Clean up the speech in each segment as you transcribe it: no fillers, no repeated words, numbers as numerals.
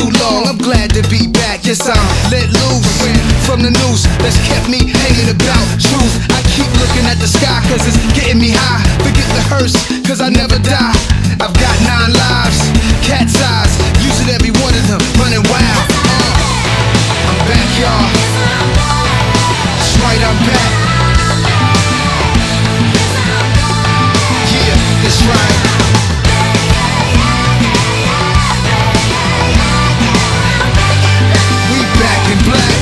too long, I'm glad to be back. Yes, I'm let loose from the noose that's kept me hanging about truth. I keep looking at the sky cause it's getting me high. Forget the hearse cause I never die. I've got 9 lives, cat's eyes, using every one of them, running wild. I'm back, y'all. That's right, I'm back. Yeah, that's right. We back in black.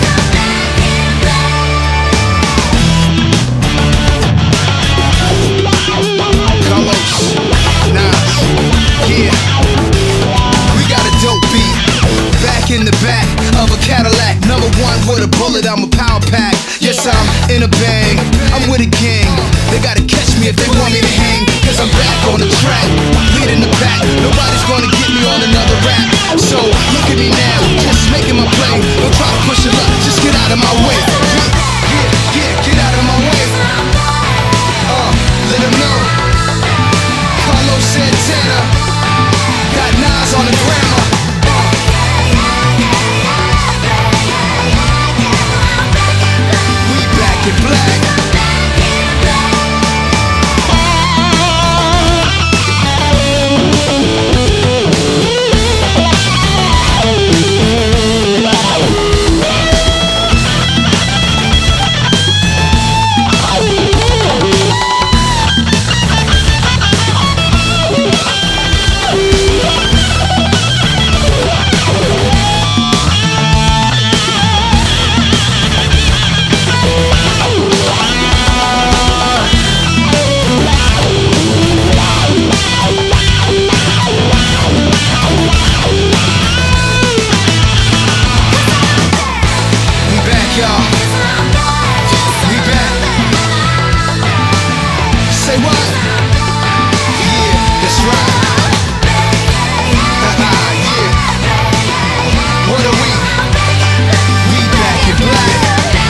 Carlos, Nas, yeah. We got a dope beat. Back in the back of a Cadillac, #1 with a bullet, I'm a power pack. Yes, I'm in a bang, I'm with a gang. They gotta catch me if they want me to hang, cause I'm back on the track, leading the pack. Nobody's gonna get me on another rap. So look at me now, just making my play. Don't try to push it up, just get out of my way. Yeah, get out of my way. Let them know Carlos Santana got Nas on the grammar. We back in black. Say what? Yeah, that's right. Yeah. What are we? We back in black.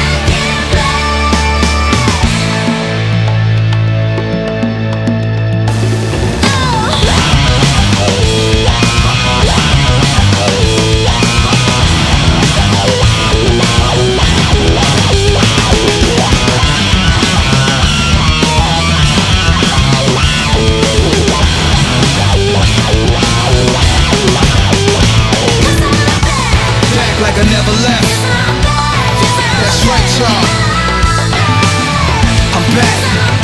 Like I never left. That's right, y'all. I'm back.